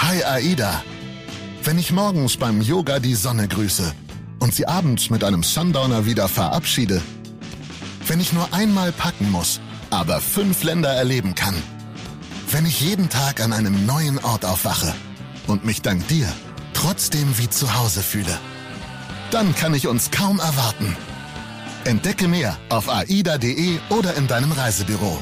Hi Aida. Wenn ich morgens beim Yoga die Sonne grüße und sie abends mit einem Sundowner wieder verabschiede. Wenn ich nur einmal packen muss, aber 5 Länder erleben kann. Wenn ich jeden Tag an einem neuen Ort aufwache und mich dank dir trotzdem wie zu Hause fühle. Dann kann ich uns kaum erwarten. Entdecke mehr auf aida.de oder in deinem Reisebüro.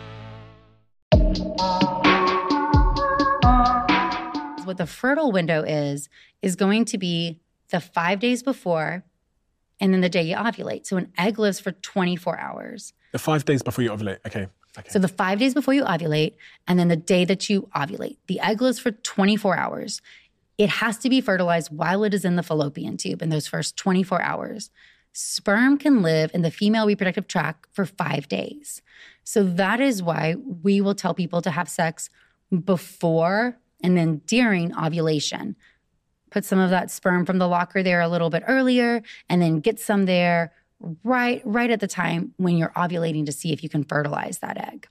What the fertile window is going to be the 5 days before and then the day you ovulate. So an egg lives for 24 hours. The 5 days before you ovulate. Okay. So the 5 days before you ovulate and then the day that you ovulate. The egg lives for 24 hours. It has to be fertilized while it is in the fallopian tube in those first 24 hours. Sperm can live in the female reproductive tract for 5 days. So that is why we will tell people to have sex before and then during ovulation. Put some of that sperm from the locker there a little bit earlier and then get some there right at the time when you're ovulating to see if you can fertilize that egg.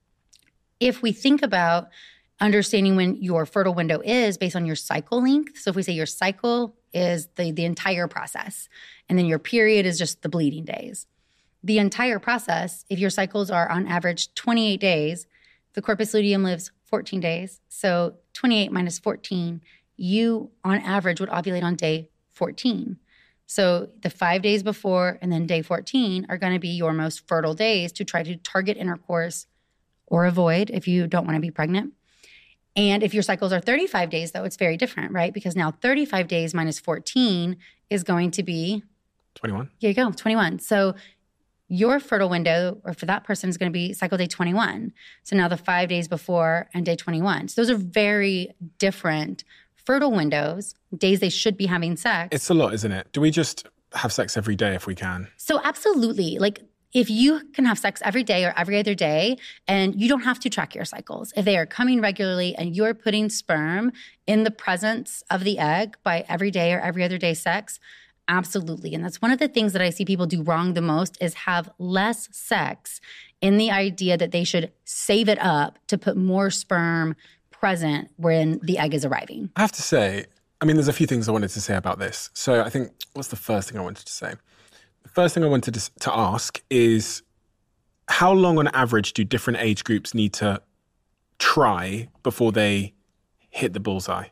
If we think about understanding when your fertile window is based on your cycle length, so if we say your cycle is the entire process and then your period is just the bleeding days. The entire process, if your cycles are on average 28 days, the corpus luteum lives 14 days. So 28 minus 14, you on average would ovulate on day 14. So the 5 days before and then day 14 are going to be your most fertile days to try to target intercourse or avoid if you don't want to be pregnant. And if your cycles are 35 days, though, it's very different, right? Because now 35 days minus 14 is going to be 21. Here you go, 21. So your fertile window, or for that person, is going to be cycle day 21. So now the 5 days before and day 21. So those are very different fertile windows, days they should be having sex. It's a lot, isn't it? Do we just have sex every day if we can? So absolutely. Like if you can have sex every day or every other day, and you don't have to track your cycles. If they are coming regularly and you're putting sperm in the presence of the egg by every day or every other day sex, absolutely. And that's one of the things that I see people do wrong the most is have less sex in the idea that they should save it up to put more sperm present when the egg is arriving. I have to say, I mean, there's a few things I wanted to say about this. So I think, what's the first thing I wanted to say? The first thing I wanted to ask is, how long on average do different age groups need to try before they hit the bullseye?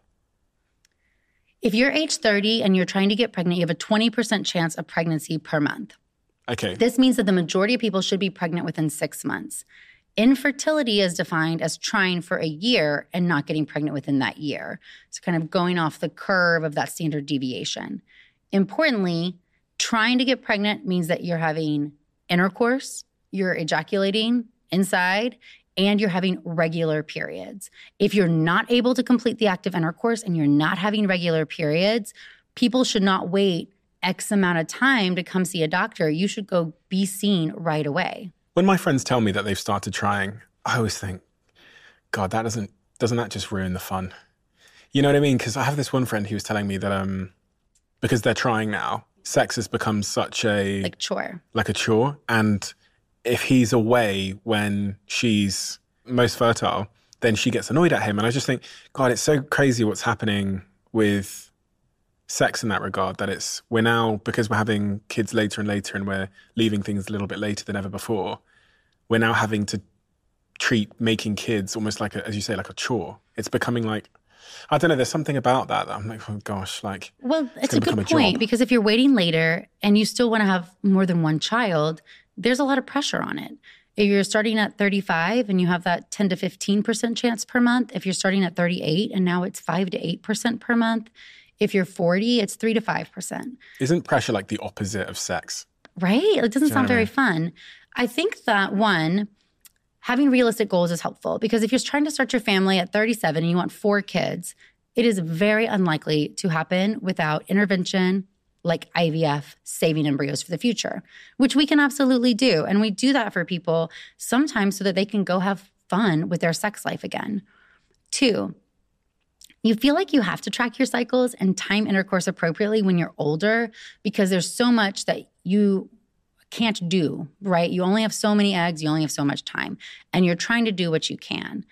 If you're age 30 and you're trying to get pregnant, you have a 20% chance of pregnancy per month. Okay. This means that the majority of people should be pregnant within 6 months. Infertility is defined as trying for a year and not getting pregnant within that year. So kind of going off the curve of that standard deviation. Importantly, trying to get pregnant means that you're having intercourse, you're ejaculating inside, and you're having regular periods. If you're not able to complete the act of intercourse and you're not having regular periods, people should not wait X amount of time to come see a doctor. You should go be seen right away. When my friends tell me that they've started trying, I always think, God, doesn't that just ruin the fun? You know what I mean? Because I have this one friend who was telling me that because they're trying now, sex has become such a... Like a chore. And if he's away when she's most fertile, then she gets annoyed at him. And I just think, God, it's so crazy what's happening with sex in that regard, that we're now, because we're having kids later and later and we're leaving things a little bit later than ever before, we're now having to treat making kids almost like, as you say, like a chore. It's becoming like, I don't know, there's something about that I'm like, oh gosh, like... Well, it's a good point, because if you're waiting later and you still want to have more than one child, there's a lot of pressure on it. If you're starting at 35 and you have that 10 to 15% chance per month, if you're starting at 38 and now it's 5 to 8% per month, if you're 40, it's 3 to 5%. Isn't pressure like the opposite of sex? Right? It doesn't sound very fun. I think that, one, having realistic goals is helpful, because if you're trying to start your family at 37 and you want 4 kids, it is very unlikely to happen without intervention like IVF, saving embryos for the future, which we can absolutely do. And we do that for people sometimes so that they can go have fun with their sex life again. 2, you feel like you have to track your cycles and time intercourse appropriately when you're older, because there's so much that you can't do, right? You only have so many eggs, you only have so much time, and you're trying to do what you can.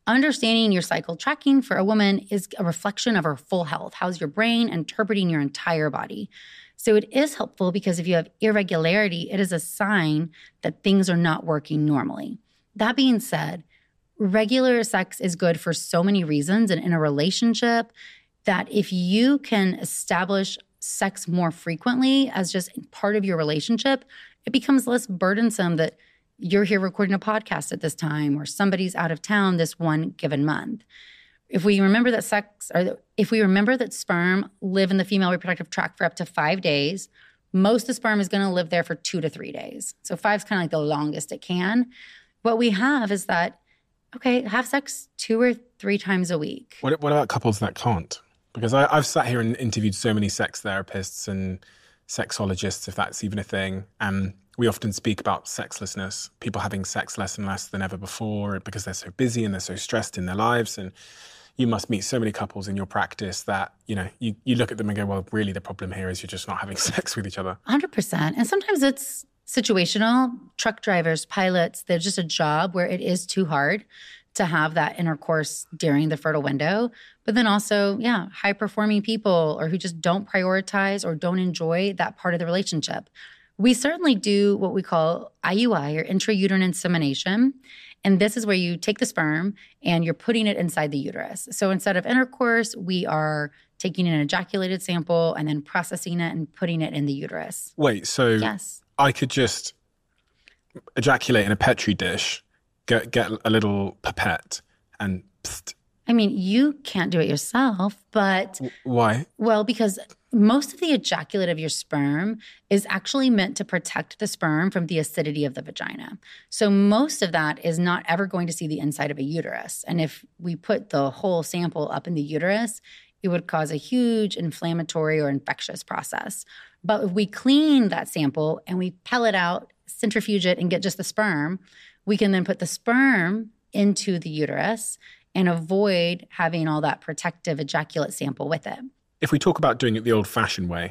understanding your cycle tracking for a woman is a reflection of her full health. How's your brain interpreting your entire body? So it is helpful because if you have irregularity, it is a sign that things are not working normally. That being said, regular sex is good for so many reasons. And in a relationship, that if you can establish sex more frequently as just part of your relationship, it becomes less burdensome that you're here recording a podcast at this time or somebody's out of town this one given month. If we remember that if we remember that sperm live in the female reproductive tract for up to 5 days, most of the sperm is going to live there for 2 to 3 days. So 5 is kind of like the longest it can. What we have is that, okay, have sex 2 or 3 times a week. What about couples that can't? Because I've sat here and interviewed so many sex therapists and sexologists, if that's even a thing. And we often speak about sexlessness, people having sex less and less than ever before because they're so busy and they're so stressed in their lives. And you must meet so many couples in your practice that, you look at them and go, well, really the problem here is you're just not having sex with each other. 100%. And sometimes it's situational. Truck drivers, pilots, there's just a job where it is too hard to have that intercourse during the fertile window. But then also, high-performing people or who just don't prioritize or don't enjoy that part of the relationship. We certainly do what we call IUI or intrauterine insemination. And this is where you take the sperm and you're putting it inside the uterus. So instead of intercourse, we are taking an ejaculated sample and then processing it and putting it in the uterus. Wait, so yes. I could just ejaculate in a Petri dish, get a little pipette and psst. I mean, you can't do it yourself, but... Why? Well, because most of the ejaculate of your sperm is actually meant to protect the sperm from the acidity of the vagina. So most of that is not ever going to see the inside of a uterus. And if we put the whole sample up in the uterus, it would cause a huge inflammatory or infectious process. But if we clean that sample and we pellet out, centrifuge it, and get just the sperm, we can then put the sperm into the uterus and avoid having all that protective ejaculate sample with it. If we talk about doing it the old-fashioned way,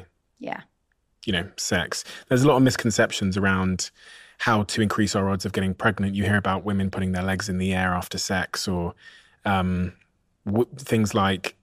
sex, there's a lot of misconceptions around how to increase our odds of getting pregnant. You hear about women putting their legs in the air after sex, or things like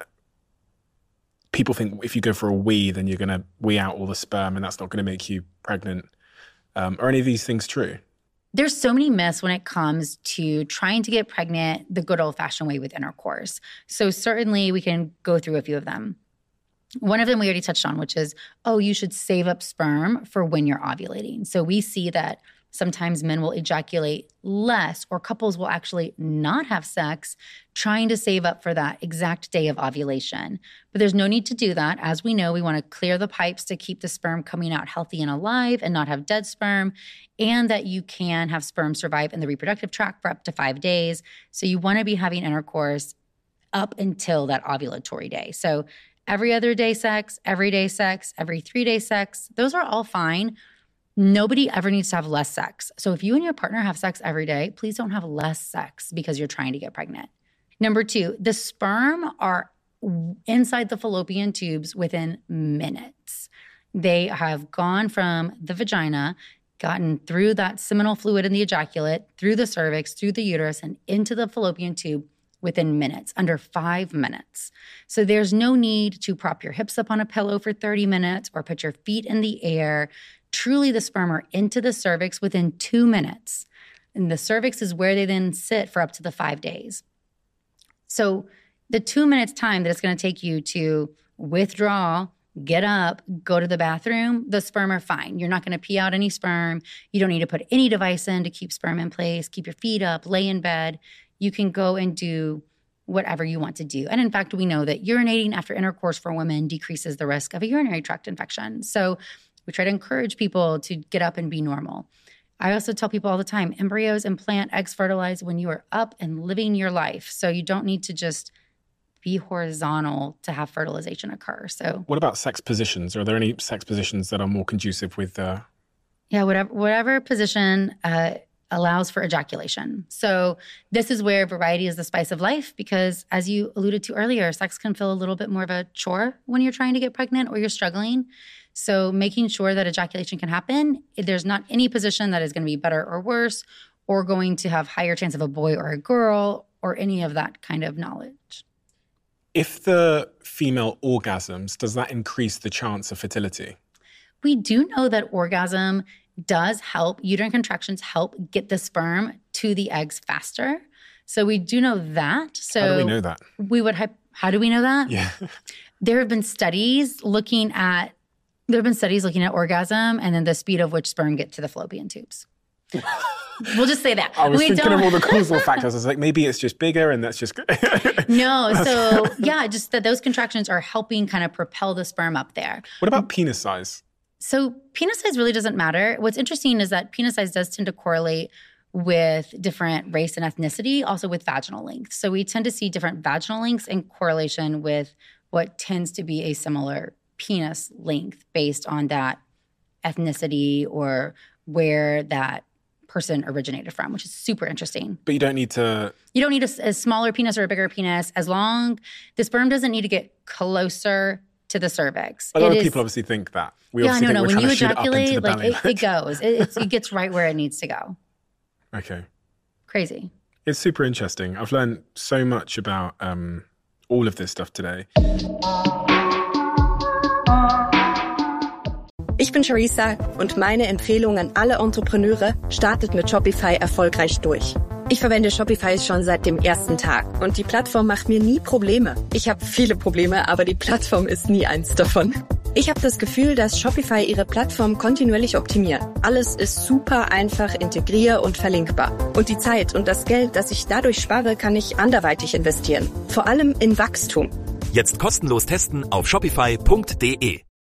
people think if you go for a wee, then you're going to wee out all the sperm and that's not going to make you pregnant. Are any of these things true? There's so many myths when it comes to trying to get pregnant the good old-fashioned way with intercourse. So certainly we can go through a few of them. One of them we already touched on, which is, you should save up sperm for when you're ovulating. So we see that sometimes men will ejaculate less, or couples will actually not have sex trying to save up for that exact day of ovulation. But there's no need to do that. As we know, we want to clear the pipes to keep the sperm coming out healthy and alive and not have dead sperm, and that you can have sperm survive in the reproductive tract for up to 5 days. So you want to be having intercourse up until that ovulatory day. So every other day sex, every day sex, every 3-day sex, those are all fine. Nobody ever needs to have less sex. So if you and your partner have sex every day, please don't have less sex because you're trying to get pregnant. Number 2, the sperm are inside the fallopian tubes within minutes. They have gone from the vagina, gotten through that seminal fluid in the ejaculate, through the cervix, through the uterus, and into the fallopian tube within minutes, under 5 minutes. So there's no need to prop your hips up on a pillow for 30 minutes or put your feet in the air. Truly, the sperm are into the cervix within 2 minutes. And the cervix is where they then sit for up to the 5 days. So the 2 minutes time that it's going to take you to withdraw, get up, go to the bathroom, the sperm are fine. You're not going to pee out any sperm. You don't need to put any device in to keep sperm in place, keep your feet up, lay in bed. You can go and do whatever you want to do. And in fact, we know that urinating after intercourse for women decreases the risk of a urinary tract infection. So we try to encourage people to get up and be normal. I also tell people all the time, embryos implant, eggs fertilize when you are up and living your life. So you don't need to just be horizontal to have fertilization occur. So what about sex positions? Are there any sex positions that are more conducive with whatever position allows for ejaculation. So this is where variety is the spice of life, because as you alluded to earlier, sex can feel a little bit more of a chore when you're trying to get pregnant or you're struggling. So making sure that ejaculation can happen, there's not any position that is going to be better or worse or going to have higher chance of a boy or a girl or any of that kind of knowledge. If the female orgasms, does that increase the chance of fertility? We do know that orgasm does help, uterine contractions help get the sperm to the eggs faster. So we do know that. So how do we know that? How do we know that? Yeah. There have been studies looking at orgasm and then the speed of which sperm get to the fallopian tubes. We'll just say that. I was thinking of all the causal factors. I was like, maybe it's just bigger and that's just... No. So yeah, just that those contractions are helping kind of propel the sperm up there. What about penis size? So penis size really doesn't matter. What's interesting is that penis size does tend to correlate with different race and ethnicity, also with vaginal length. So we tend to see different vaginal lengths in correlation with what tends to be a similar penis length based on that ethnicity or where that person originated from, which is super interesting. But you don't need a smaller penis or a bigger penis as long the sperm doesn't need to get closer to the cervix. A lot of people obviously think that. When you ejaculate, it goes. It gets right where it needs to go. Okay. Crazy. It's super interesting. I've learned so much about all of this stuff today. Ich bin Charissa und meine Empfehlung an alle Entrepreneure, startet mit Shopify erfolgreich durch. Ich verwende Shopify schon seit dem ersten Tag und die Plattform macht mir nie Probleme. Ich habe viele Probleme, aber die Plattform ist nie eins davon. Ich habe das Gefühl, dass Shopify ihre Plattform kontinuierlich optimiert. Alles ist super einfach, integrier- und verlinkbar. Und die Zeit und das Geld, das ich dadurch spare, kann ich anderweitig investieren. Vor allem in Wachstum. Jetzt kostenlos testen auf shopify.de.